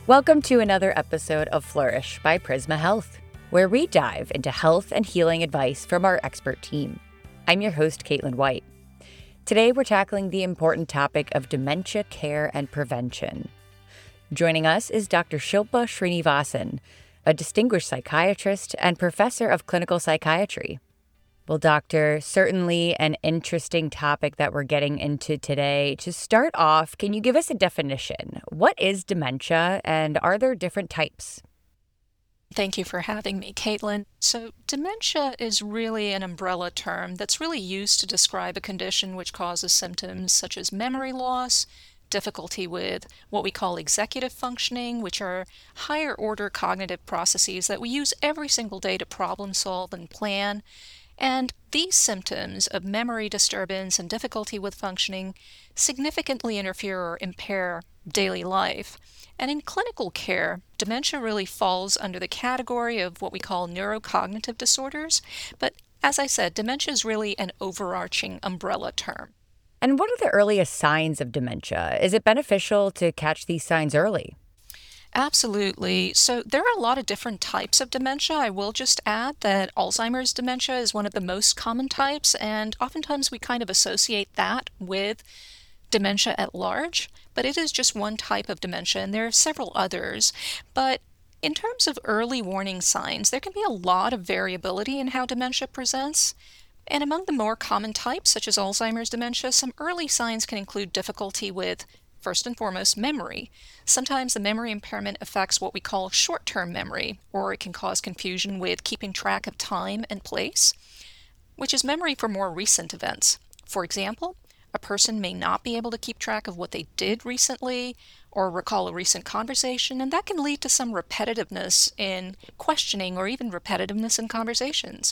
Welcome to another episode of Flourish by Prisma Health, where we dive into health and healing advice from our expert team. I'm your host, Caitlin White. Today, we're tackling the important topic of dementia care and prevention. Joining us is Dr. Shilpa Srinivasan, a distinguished psychiatrist and professor of clinical psychiatry. Well, doctor, certainly an interesting topic that we're getting into today. To start off, can you give us a definition? What is dementia, and are there different types? Thank you for having me, Caitlin. So, dementia is really an umbrella term that's really used to describe a condition which causes symptoms such as memory loss, difficulty with what we call executive functioning, which are higher order cognitive processes that we use every single day to problem solve and plan. And these symptoms of memory disturbance and difficulty with functioning significantly interfere or impair daily life. And in clinical care, dementia really falls under the category of what we call neurocognitive disorders. But as I said, dementia is really an overarching umbrella term. And what are the earliest signs of dementia? Is it beneficial to catch these signs early? Absolutely. So there are a lot of different types of dementia. I will just add that Alzheimer's dementia is one of the most common types, and oftentimes we kind of associate that with dementia at large, but it is just one type of dementia, and there are several others. But in terms of early warning signs, there can be a lot of variability in how dementia presents. And among the more common types, such as Alzheimer's dementia, some early signs can include difficulty with, first and foremost, memory. Sometimes the memory impairment affects what we call short-term memory, or it can cause confusion with keeping track of time and place, which is memory for more recent events. For example, a person may not be able to keep track of what they did recently or recall a recent conversation, and that can lead to some repetitiveness in questioning or even repetitiveness in conversations.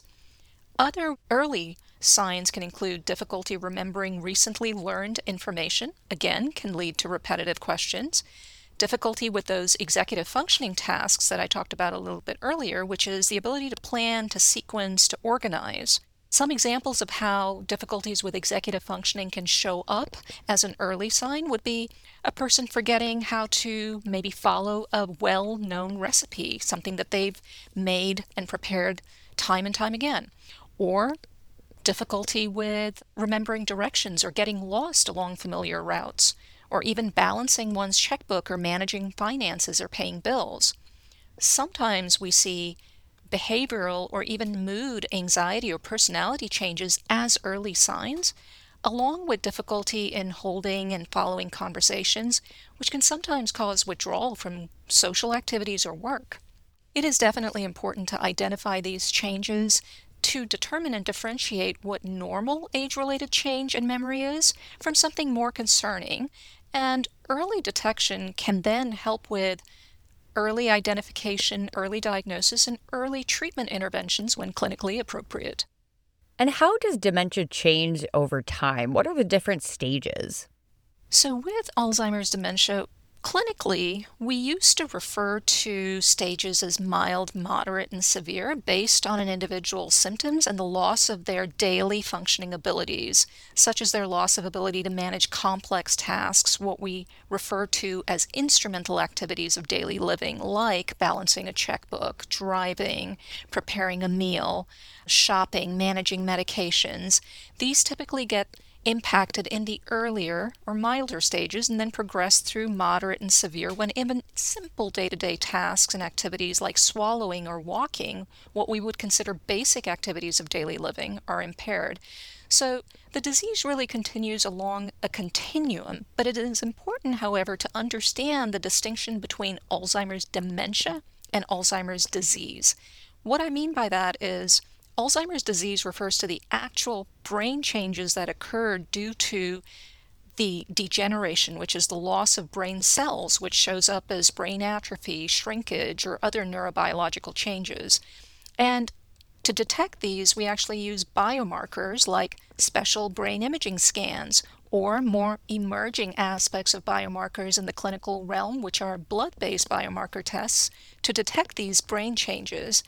Other early signs can include difficulty remembering recently learned information, again, can lead to repetitive questions, difficulty with those executive functioning tasks that I talked about a little bit earlier, which is the ability to plan, to sequence, to organize. Some examples of how difficulties with executive functioning can show up as an early sign would be a person forgetting how to maybe follow a well-known recipe, something that they've made and prepared time and time again, or difficulty with remembering directions or getting lost along familiar routes, or even balancing one's checkbook or managing finances or paying bills. Sometimes we see behavioral or even mood, anxiety, or personality changes as early signs, along with difficulty in holding and following conversations, which can sometimes cause withdrawal from social activities or work. It is definitely important to identify these changes to determine and differentiate what normal age-related change in memory is from something more concerning, and early detection can then help with early identification, early diagnosis, and early treatment interventions when clinically appropriate. And how does dementia change over time? What are the different stages? So with Alzheimer's dementia, clinically, we used to refer to stages as mild, moderate, and severe based on an individual's symptoms and the loss of their daily functioning abilities, such as their loss of ability to manage complex tasks, what we refer to as instrumental activities of daily living, like balancing a checkbook, driving, preparing a meal, shopping, managing medications. These typically get impacted in the earlier or milder stages and then progress through moderate and severe when even simple day-to-day tasks and activities like swallowing or walking, what we would consider basic activities of daily living, are impaired. So the disease really continues along a continuum, but it is important, however, to understand the distinction between Alzheimer's dementia and Alzheimer's disease. What I mean by that is Alzheimer's disease refers to the actual brain changes that occur due to the degeneration, which is the loss of brain cells, which shows up as brain atrophy, shrinkage, or other neurobiological changes. And to detect these, we actually use biomarkers like special brain imaging scans or more emerging aspects of biomarkers in the clinical realm, which are blood-based biomarker tests, to detect these brain changes.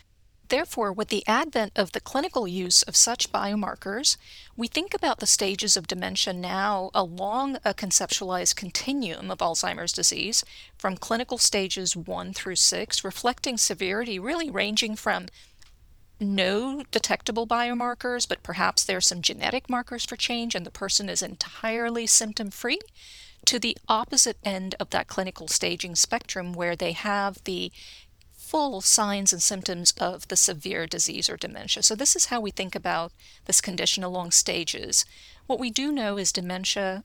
Therefore, with the advent of the clinical use of such biomarkers, we think about the stages of dementia now along a conceptualized continuum of Alzheimer's disease, from clinical stages 1 through 6, reflecting severity really ranging from no detectable biomarkers, but perhaps there are some genetic markers for change and the person is entirely symptom-free, to the opposite end of that clinical staging spectrum where they have the full signs and symptoms of the severe disease or dementia. So this is how we think about this condition along stages. What we do know is dementia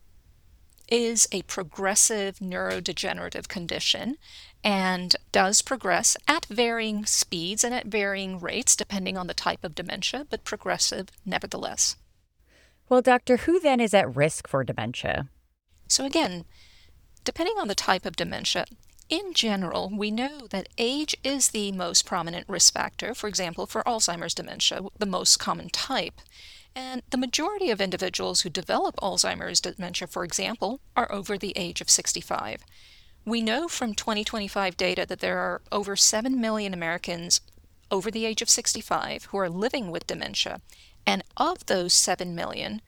is a progressive neurodegenerative condition and does progress at varying speeds and at varying rates depending on the type of dementia, but progressive nevertheless. Well, doctor, who then is at risk for dementia? So again, depending on the type of dementia, in general, we know that age is the most prominent risk factor, for example, for Alzheimer's dementia, the most common type. And the majority of individuals who develop Alzheimer's dementia, for example, are over the age of 65. We know from 2025 data that there are over 7 million Americans over the age of 65 who are living with dementia. And of those 7 million,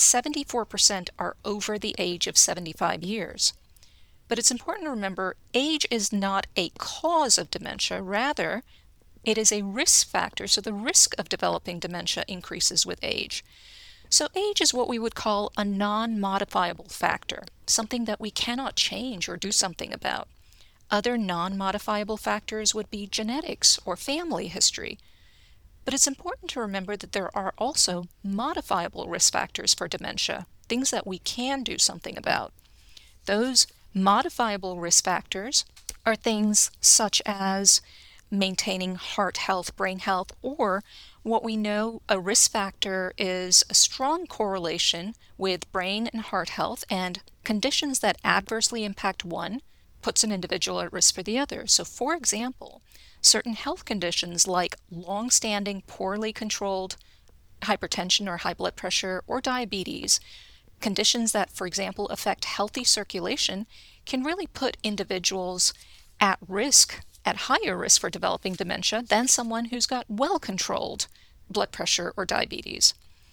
74% are over the age of 75 years. But it's important to remember age is not a cause of dementia. Rather, it is a risk factor. So the risk of developing dementia increases with age. So age is what we would call a non-modifiable factor, something that we cannot change or do something about. Other non-modifiable factors would be genetics or family history. But it's important to remember that there are also modifiable risk factors for dementia, things that we can do something about. Those modifiable risk factors are things such as maintaining heart health, brain health, or what we know a risk factor is a strong correlation with brain and heart health, and conditions that adversely impact one puts an individual at risk for the other. So for example, certain health conditions like long-standing, poorly controlled hypertension or high blood pressure or diabetes, conditions that, for example, affect healthy circulation, can really put individuals at risk, at higher risk for developing dementia than someone who's got well-controlled blood pressure or diabetes.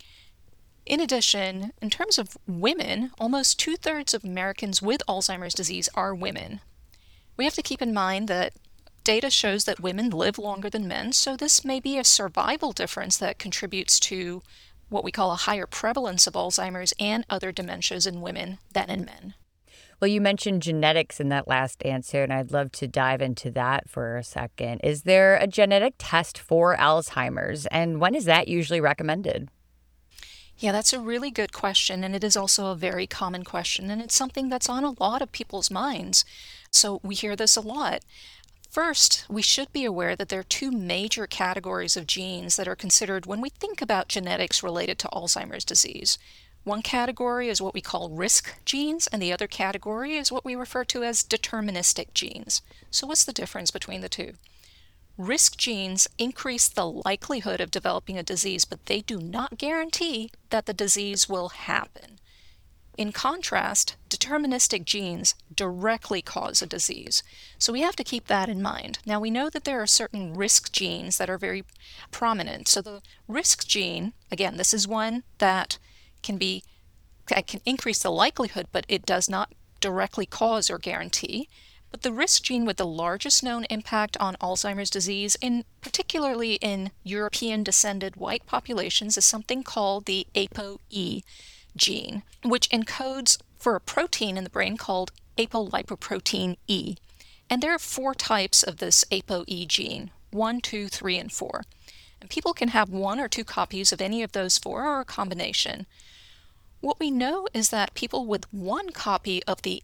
In addition, in terms of women, almost 2/3 of Americans with Alzheimer's disease are women. We have to keep in mind that data shows that women live longer than men, so this may be a survival difference that contributes to what we call a higher prevalence of Alzheimer's and other dementias in women than in men. Well, you mentioned genetics in that last answer, and I'd love to dive into that for a second. Is there a genetic test for Alzheimer's, and when is that usually recommended? Yeah, that's a really good question, and it is also a very common question, and it's something that's on a lot of people's minds. So we hear this a lot. First, we should be aware that there are two major categories of genes that are considered when we think about genetics related to Alzheimer's disease. One category is what we call risk genes, and the other category is what we refer to as deterministic genes. So what's the difference between the two? Risk genes increase the likelihood of developing a disease, but they do not guarantee that the disease will happen. In contrast, deterministic genes directly cause a disease. So we have to keep that in mind. Now we know that there are certain risk genes that are very prominent. So the risk gene, again, this is one that can increase the likelihood, but it does not directly cause or guarantee. But the risk gene with the largest known impact on Alzheimer's disease, particularly in European-descended white populations, is something called the ApoE gene, which encodes for a protein in the brain called apolipoprotein E. And there are 4 types of this ApoE gene, 1, 2, 3, and 4. And people can have 1 or 2 copies of any of those 4 or a combination. What we know is that people with 1 copy of the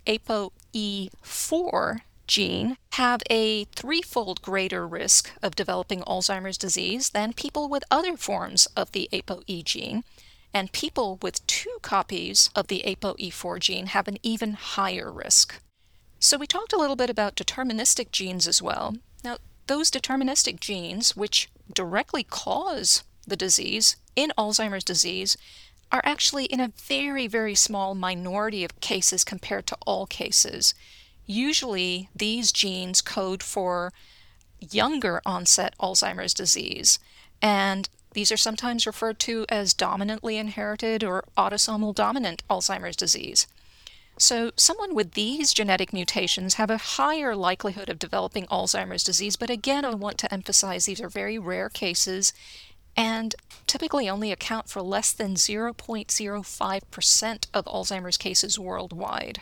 ApoE4 gene have a 3-fold greater risk of developing Alzheimer's disease than people with other forms of the ApoE gene. And people with 2 copies of the ApoE4 gene have an even higher risk. So we talked a little bit about deterministic genes as well. Now, those deterministic genes, which directly cause the disease in Alzheimer's disease, are actually in a very, very small minority of cases compared to all cases. Usually, these genes code for younger onset Alzheimer's disease, and these are sometimes referred to as dominantly inherited or autosomal dominant Alzheimer's disease. So someone with these genetic mutations have a higher likelihood of developing Alzheimer's disease, but again, I want to emphasize these are very rare cases and typically only account for less than 0.05% of Alzheimer's cases worldwide.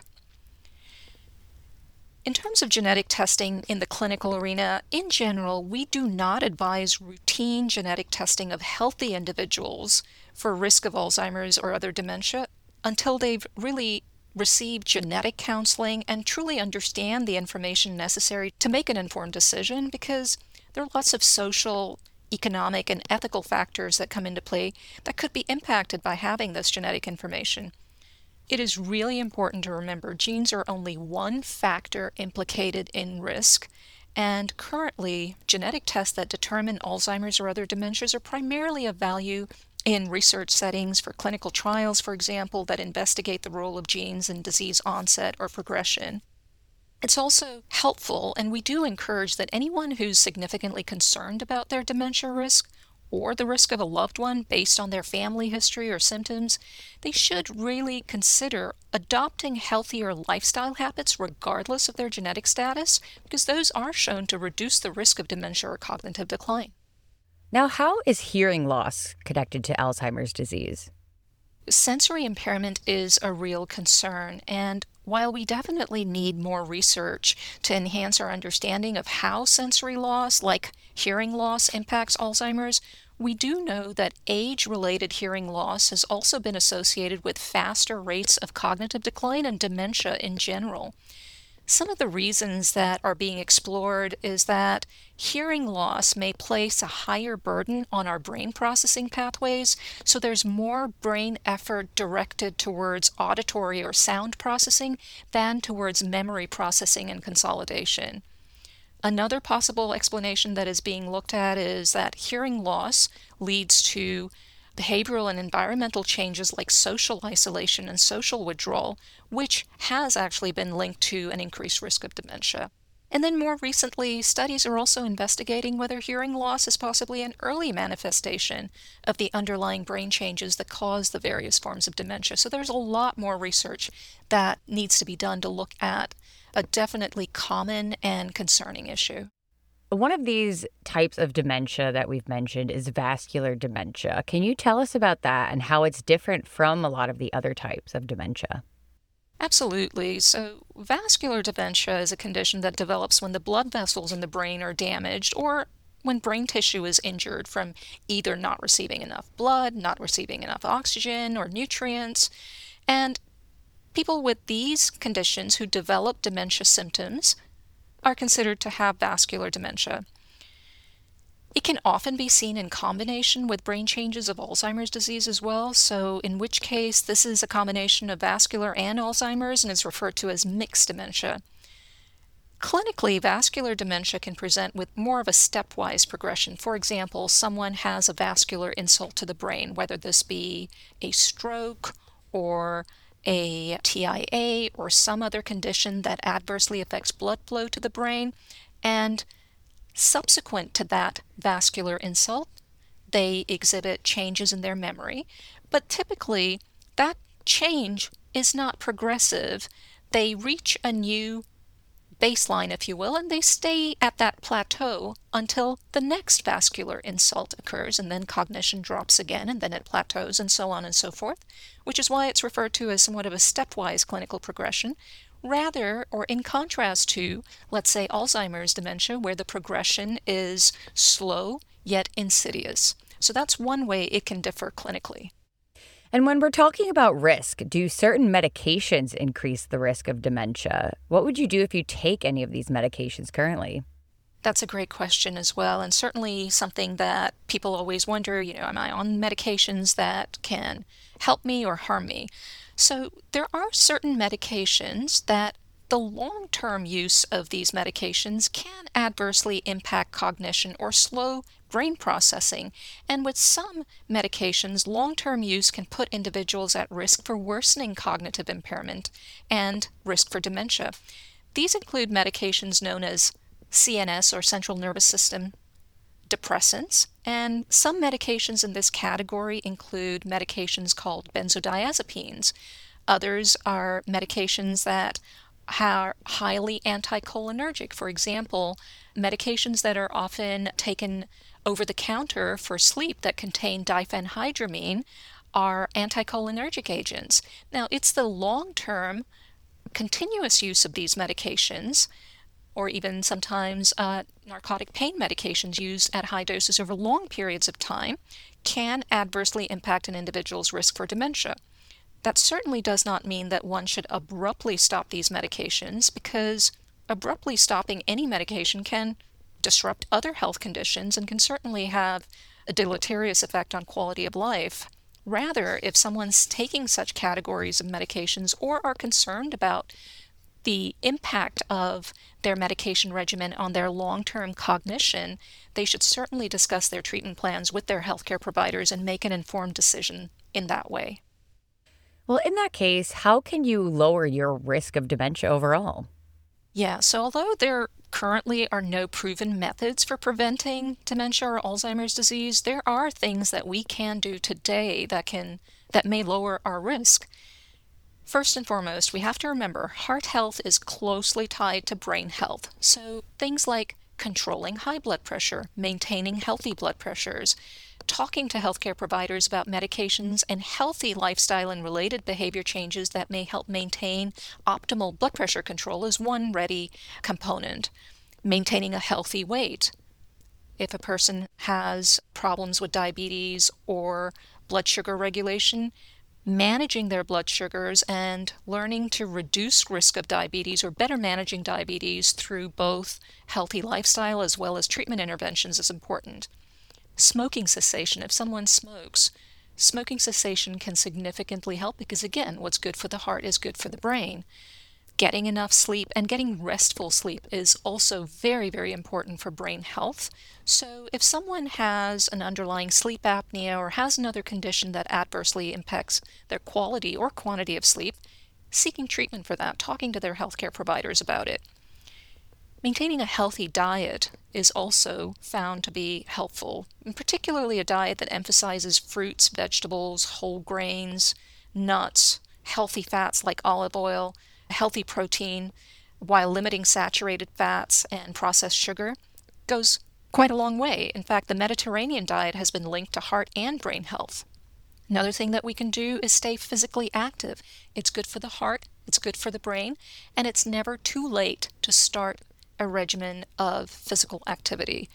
In terms of genetic testing in the clinical arena, in general, we do not advise routine genetic testing of healthy individuals for risk of Alzheimer's or other dementia until they've really receive genetic counseling and truly understand the information necessary to make an informed decision, because there are lots of social, economic, and ethical factors that come into play that could be impacted by having this genetic information. It is really important to remember genes are only one factor implicated in risk, and currently genetic tests that determine Alzheimer's or other dementias are primarily of value in research settings for clinical trials, for example, that investigate the role of genes in disease onset or progression. It's also helpful, and we do encourage that anyone who's significantly concerned about their dementia risk or the risk of a loved one based on their family history or symptoms, they should really consider adopting healthier lifestyle habits regardless of their genetic status, because those are shown to reduce the risk of dementia or cognitive decline. Now, how is hearing loss connected to Alzheimer's disease? Sensory impairment is a real concern, and while we definitely need more research to enhance our understanding of how sensory loss, like hearing loss, impacts Alzheimer's, we do know that age-related hearing loss has also been associated with faster rates of cognitive decline and dementia in general. Some of the reasons that are being explored is that hearing loss may place a higher burden on our brain processing pathways, so there's more brain effort directed towards auditory or sound processing than towards memory processing and consolidation. Another possible explanation that is being looked at is that hearing loss leads to behavioral and environmental changes like social isolation and social withdrawal, which has actually been linked to an increased risk of dementia. And then more recently, studies are also investigating whether hearing loss is possibly an early manifestation of the underlying brain changes that cause the various forms of dementia. So there's a lot more research that needs to be done to look at a definitely common and concerning issue. One of these types of dementia that we've mentioned is vascular dementia. Can you tell us about that and how it's different from a lot of the other types of dementia? Absolutely. So vascular dementia is a condition that develops when the blood vessels in the brain are damaged or when brain tissue is injured from either not receiving enough blood, not receiving enough oxygen or nutrients. And people with these conditions who develop dementia symptoms are considered to have vascular dementia. It can often be seen in combination with brain changes of Alzheimer's disease as well, so in which case this is a combination of vascular and Alzheimer's and is referred to as mixed dementia. Clinically, vascular dementia can present with more of a stepwise progression. For example, someone has a vascular insult to the brain, whether this be a stroke or a TIA or some other condition that adversely affects blood flow to the brain, and subsequent to that vascular insult, they exhibit changes in their memory, but typically that change is not progressive. They reach a new baseline, if you will, and they stay at that plateau until the next vascular insult occurs, and then cognition drops again, and then it plateaus, and so on and so forth, which is why it's referred to as somewhat of a stepwise clinical progression, rather, or in contrast to, let's say, Alzheimer's dementia, where the progression is slow yet insidious. So that's one way it can differ clinically. And when we're talking about risk, do certain medications increase the risk of dementia? What would you do if you take any of these medications currently? That's a great question as well, and certainly something that people always wonder, am I on medications that can help me or harm me? So there are certain medications that the long-term use of these medications can adversely impact cognition or slow brain processing, and with some medications, long-term use can put individuals at risk for worsening cognitive impairment and risk for dementia. These include medications known as CNS or central nervous system depressants, and some medications in this category include medications called benzodiazepines. Others are medications that are highly anticholinergic. For example, medications that are often taken over the counter for sleep that contain diphenhydramine are anticholinergic agents. Now, it's the long-term continuous use of these medications, or even sometimes narcotic pain medications used at high doses over long periods of time, can adversely impact an individual's risk for dementia. That certainly does not mean that one should abruptly stop these medications, because abruptly stopping any medication can disrupt other health conditions and can certainly have a deleterious effect on quality of life. Rather, if someone's taking such categories of medications or are concerned about the impact of their medication regimen on their long-term cognition, they should certainly discuss their treatment plans with their healthcare providers and make an informed decision in that way. Well, in that case, how can you lower your risk of dementia overall? Yeah, so although there currently are no proven methods for preventing dementia or Alzheimer's disease, there are things that we can do today that may lower our risk. First and foremost, we have to remember heart health is closely tied to brain health. So things like controlling high blood pressure, maintaining healthy blood pressures, talking to healthcare providers about medications and healthy lifestyle and related behavior changes that may help maintain optimal blood pressure control is one ready component. Maintaining a healthy weight. If a person has problems with diabetes or blood sugar regulation, managing their blood sugars and learning to reduce risk of diabetes or better managing diabetes through both healthy lifestyle as well as treatment interventions is important. Smoking cessation. If someone smokes, smoking cessation can significantly help because, again, what's good for the heart is good for the brain. Getting enough sleep and getting restful sleep is also very, very important for brain health. So if someone has an underlying sleep apnea or has another condition that adversely impacts their quality or quantity of sleep, seeking treatment for that, talking to their healthcare providers about it. Maintaining a healthy diet is also found to be helpful, and particularly a diet that emphasizes fruits, vegetables, whole grains, nuts, healthy fats like olive oil, healthy protein, while limiting saturated fats and processed sugar, goes quite a long way. In fact, the Mediterranean diet has been linked to heart and brain health. Another thing that we can do is stay physically active. It's good for the heart, it's good for the brain, and it's never too late to start a regimen of physical activity.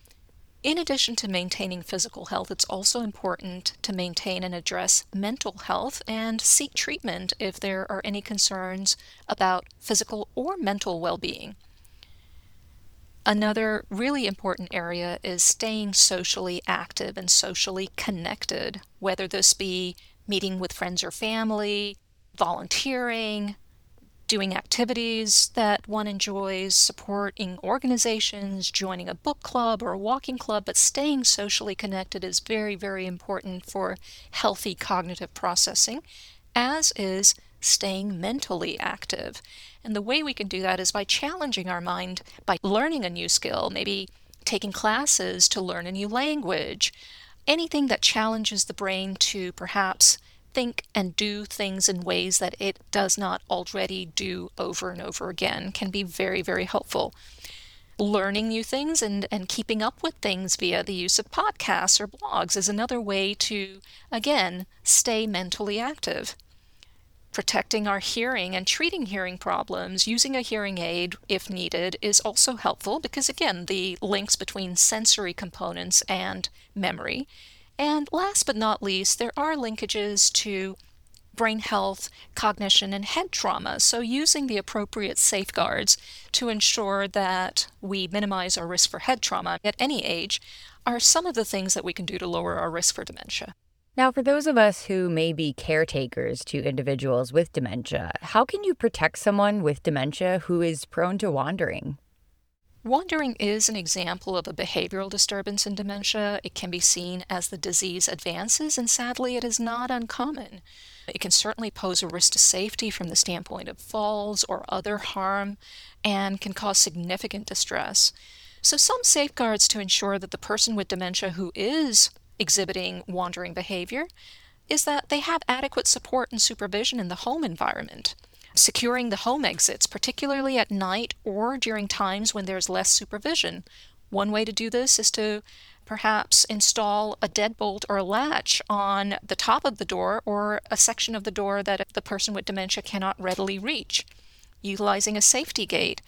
In addition to maintaining physical health, it's also important to maintain and address mental health and seek treatment if there are any concerns about physical or mental well-being. Another really important area is staying socially active and socially connected, whether this be meeting with friends or family, volunteering, doing activities that one enjoys, supporting organizations, joining a book club or a walking club, but staying socially connected is very, very important for healthy cognitive processing, as is staying mentally active. And the way we can do that is by challenging our mind, by learning a new skill, maybe taking classes to learn a new language, anything that challenges the brain to perhaps think and do things in ways that it does not already do over and over again can be very, very helpful. Learning new things and keeping up with things via the use of podcasts or blogs is another way to, again, stay mentally active. Protecting our hearing and treating hearing problems using a hearing aid if needed is also helpful because, again, the links between sensory components and memory. And last but not least, there are linkages to brain health, cognition, and head trauma. So using the appropriate safeguards to ensure that we minimize our risk for head trauma at any age are some of the things that we can do to lower our risk for dementia. Now, for those of us who may be caretakers to individuals with dementia, how can you protect someone with dementia who is prone to wandering? Wandering is an example of a behavioral disturbance in dementia. It can be seen as the disease advances, and sadly, it is not uncommon. It can certainly pose a risk to safety from the standpoint of falls or other harm and can cause significant distress. So, some safeguards to ensure that the person with dementia who is exhibiting wandering behavior is that they have adequate support and supervision in the home environment. Securing the home exits, particularly at night or during times when there's less supervision. One way to do this is to perhaps install a deadbolt or a latch on the top of the door or a section of the door that the person with dementia cannot readily reach. Utilizing a safety gate,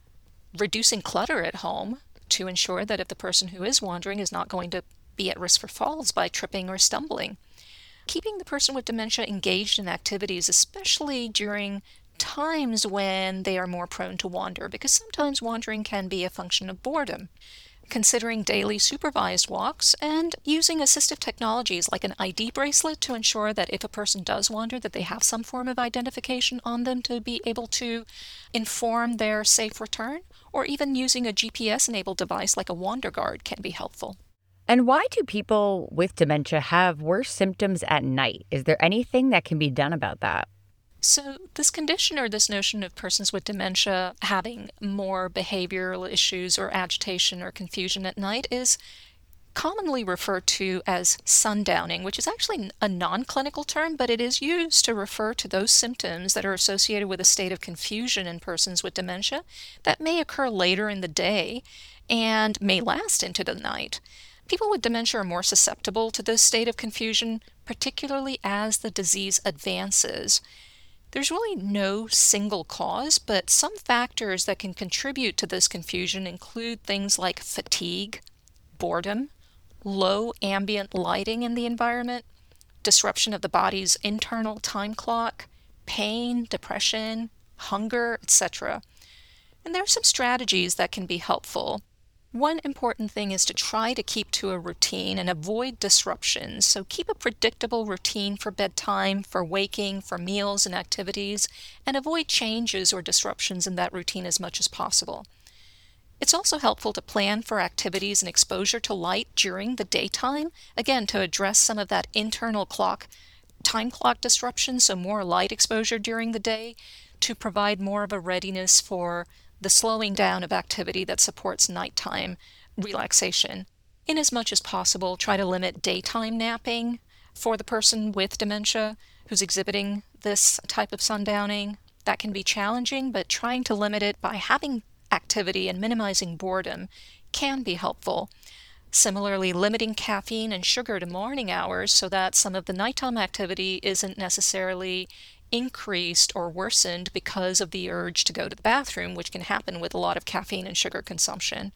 reducing clutter at home to ensure that if the person who is wandering is not going to be at risk for falls by tripping or stumbling. Keeping the person with dementia engaged in activities, especially during times when they are more prone to wander, because sometimes wandering can be a function of boredom. Considering daily supervised walks and using assistive technologies like an ID bracelet to ensure that if a person does wander, that they have some form of identification on them to be able to inform their safe return, or even using a GPS-enabled device like a Wander Guard can be helpful. And why do people with dementia have worse symptoms at night? Is there anything that can be done about that? So this condition, or this notion of persons with dementia having more behavioral issues or agitation or confusion at night, is commonly referred to as sundowning, which is actually a non-clinical term, but it is used to refer to those symptoms that are associated with a state of confusion in persons with dementia that may occur later in the day and may last into the night. People with dementia are more susceptible to this state of confusion, particularly as the disease advances. There's really no single cause, but some factors that can contribute to this confusion include things like fatigue, boredom, low ambient lighting in the environment, disruption of the body's internal time clock, pain, depression, hunger, etc. And there are some strategies that can be helpful. One important thing is to try to keep to a routine and avoid disruptions. So keep a predictable routine for bedtime, for waking, for meals and activities, and avoid changes or disruptions in that routine as much as possible. It's also helpful to plan for activities and exposure to light during the daytime, again, to address some of that internal time clock disruption, so more light exposure during the day, to provide more of a readiness for the slowing down of activity that supports nighttime relaxation. In as much as possible, try to limit daytime napping for the person with dementia who's exhibiting this type of sundowning. That can be challenging, but trying to limit it by having activity and minimizing boredom can be helpful. Similarly, limiting caffeine and sugar to morning hours so that some of the nighttime activity isn't necessarily increased or worsened because of the urge to go to the bathroom, which can happen with a lot of caffeine and sugar consumption.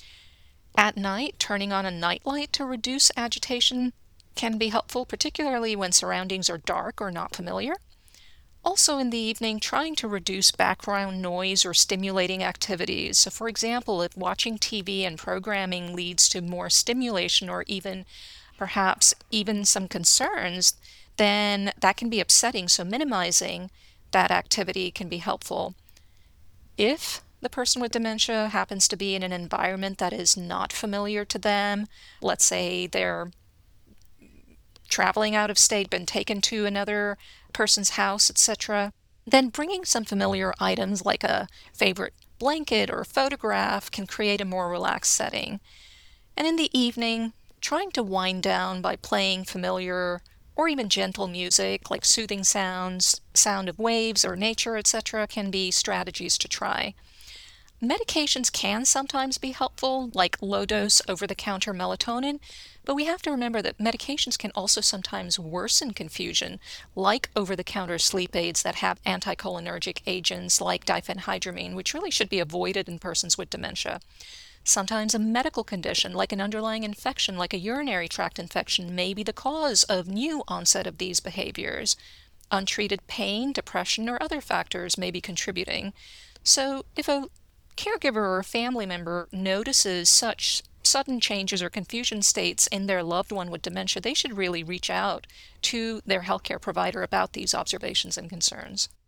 At night, turning on a nightlight to reduce agitation can be helpful, particularly when surroundings are dark or not familiar. Also in the evening, trying to reduce background noise or stimulating activities. So for example, if watching TV and programming leads to more stimulation or perhaps even some concerns, then that can be upsetting, so minimizing that activity can be helpful. If the person with dementia happens to be in an environment that is not familiar to them, let's say they're traveling out of state, been taken to another person's house, etc., then bringing some familiar items like a favorite blanket or photograph can create a more relaxed setting. And in the evening, trying to wind down by playing familiar or even gentle music like soothing sounds, sound of waves or nature, etc., can be strategies to try. Medications can sometimes be helpful, like low-dose over-the-counter melatonin, but we have to remember that medications can also sometimes worsen confusion, like over-the-counter sleep aids that have anticholinergic agents like diphenhydramine, which really should be avoided in persons with dementia. Sometimes a medical condition, like an underlying infection, like a urinary tract infection, may be the cause of new onset of these behaviors. Untreated pain, depression, or other factors may be contributing. So if a caregiver or a family member notices such sudden changes or confusion states in their loved one with dementia, they should really reach out to their healthcare provider about these observations and concerns.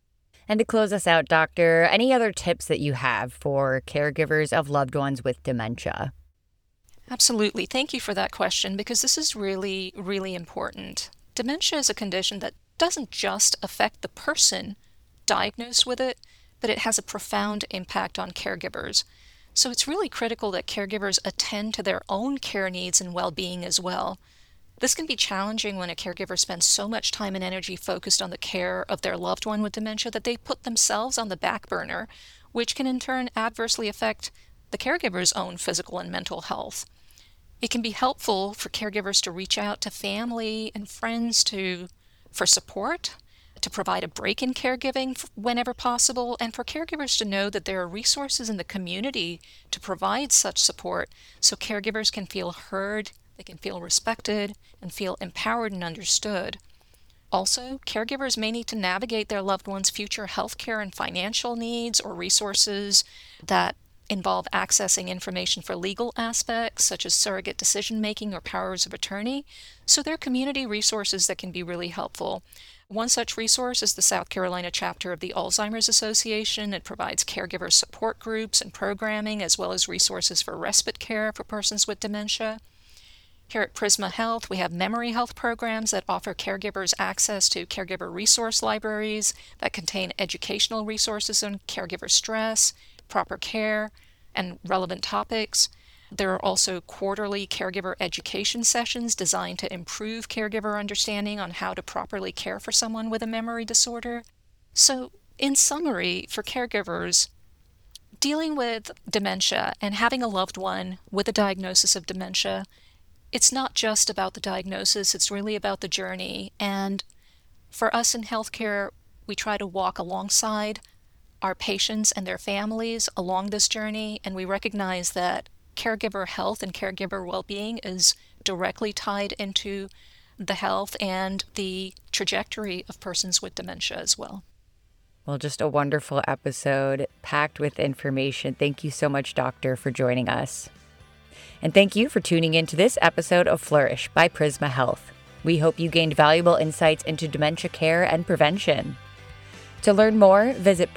And to close us out, Doctor, any other tips that you have for caregivers of loved ones with dementia? Absolutely. Thank you for that question because this is really, really important. Dementia is a condition that doesn't just affect the person diagnosed with it, but it has a profound impact on caregivers. So it's really critical that caregivers attend to their own care needs and well-being as well. This can be challenging when a caregiver spends so much time and energy focused on the care of their loved one with dementia that they put themselves on the back burner, which can in turn adversely affect the caregiver's own physical and mental health. It can be helpful for caregivers to reach out to family and friends for support, to provide a break in caregiving whenever possible, and for caregivers to know that there are resources in the community to provide such support so caregivers can feel heard, they can feel respected, and feel empowered and understood. Also, caregivers may need to navigate their loved one's future healthcare and financial needs or resources that involve accessing information for legal aspects such as surrogate decision-making or powers of attorney, so there are community resources that can be really helpful. One such resource is the South Carolina chapter of the Alzheimer's Association. It provides caregiver support groups and programming, as well as resources for respite care for persons with dementia. Here at Prisma Health, we have memory health programs that offer caregivers access to caregiver resource libraries that contain educational resources on caregiver stress, proper care, and relevant topics. There are also quarterly caregiver education sessions designed to improve caregiver understanding on how to properly care for someone with a memory disorder. So, in summary, for caregivers, dealing with dementia and having a loved one with a diagnosis of dementia, it's not just about the diagnosis, it's really about the journey. And for us in healthcare, we try to walk alongside our patients and their families along this journey, and we recognize that caregiver health and caregiver well-being is directly tied into the health and the trajectory of persons with dementia as well. Well, just a wonderful episode packed with information. Thank you so much, Doctor, for joining us. And thank you for tuning in to this episode of Flourish by Prisma Health. We hope you gained valuable insights into dementia care and prevention. To learn more, visit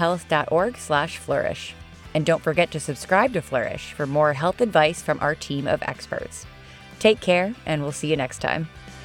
prismahealth.org/flourish. And don't forget to subscribe to Flourish for more health advice from our team of experts. Take care, and we'll see you next time.